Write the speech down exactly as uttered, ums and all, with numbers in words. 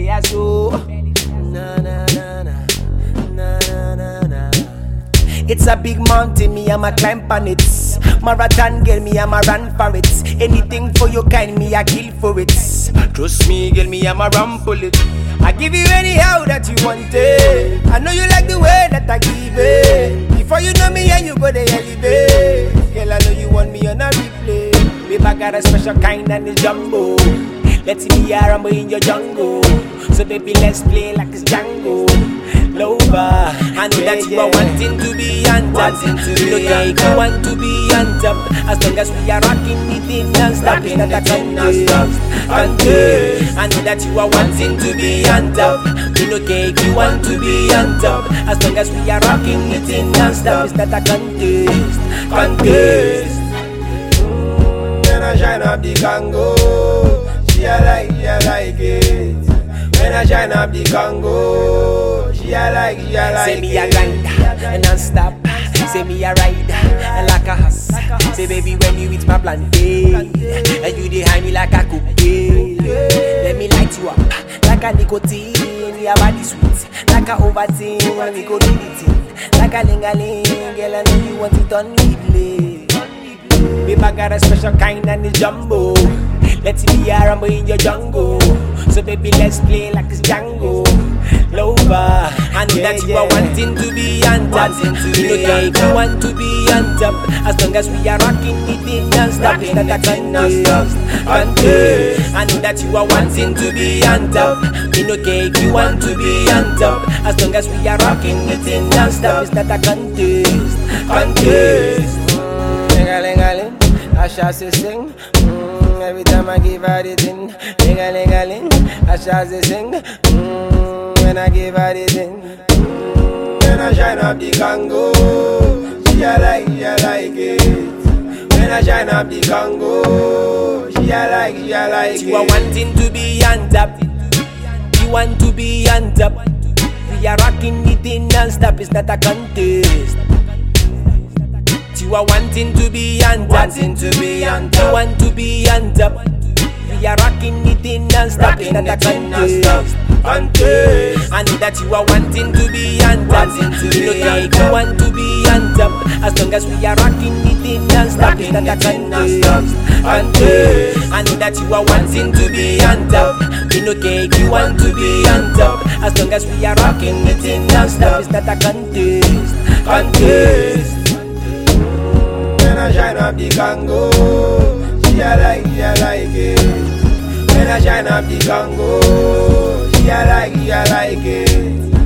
a so. Na na na na, na na na na. It's a big mountain, me I'ma climb on it. Marathon girl, me I'ma run for it. Anything for your kind, me I kill for it. Trust me, girl, me I'ma run for it. I give you anyhow that you want it. I know you like the way that I give it. Before you know me and you go to elevate. Girl, I know you want me on a replay. Babe, I got a special kind and it's jumbo. Let's see me a rumble in your jungle. So baby, let's play like it's Django. Lover, I know yeah, that you yeah. are wanting to be on top. You know yeah, if you want to be on top. As long as we are rocking the thing non-stop. It's not a contest, contest. I know that you are wanting to be on top. You know if you want to be on top. As long as we are rocking the thing non-stop. It's not a contest, contest. Mm, when I shine up the Congo, she a like, she a like it. When I shine up the Congo, she a like, she a like. Say me a grind and non-stop. Say me a ride and like a horse. Say baby when you eat my plantain, and you behind me like a cookie. Let me light you up like a nicotine. Your body sweet like a Ovaltine. When we go do the thing like a ling-a-ling. Girl I know you want it on weekly. Babe I got a special kind and it's jumbo. Let's see me a rumble in your jungle. So baby, let's play like it's Django. Lover, I know yeah, that you yeah. are wanting to be on top. You know yeah, if you want to be on top. As long as we are rocking the thing non-stop. It's not a contest, contest. I know that you are wanting to be on top. You know if you want to be on top. As long as we are rocking the thing non-stop. It's not a contest, contest. Ling-a-ling-a-ling, I shall say sing. Every time I give her the thing, ling-a-ling-a-ling, I shall say sing. Mm, when I give her the thing, mm, when I shine up the Congo, she a like, she a like it. When I shine up the Congo, she a like, she a like it. You are wanting to be on top. You want to be on top. We are rocking the thing non-stop. It's not a contest. You are wanting to be on top. Wanting to be on top. You want to be on top. We are rocking the thing non-stop. It's not a contest, contest. I know that you are wanting to be on top. You know if you want to be on top. As long as we are rocking the thing non-stop. It's not a contest, contest. I know that you are wanting to be on top. You know if you want to be on top. As long as we are rocking the thing non-stop. It's not a contest, contest. When I shine up the Congo, she a like, she a like it. When I shine up the Congo, she a like, she a like it.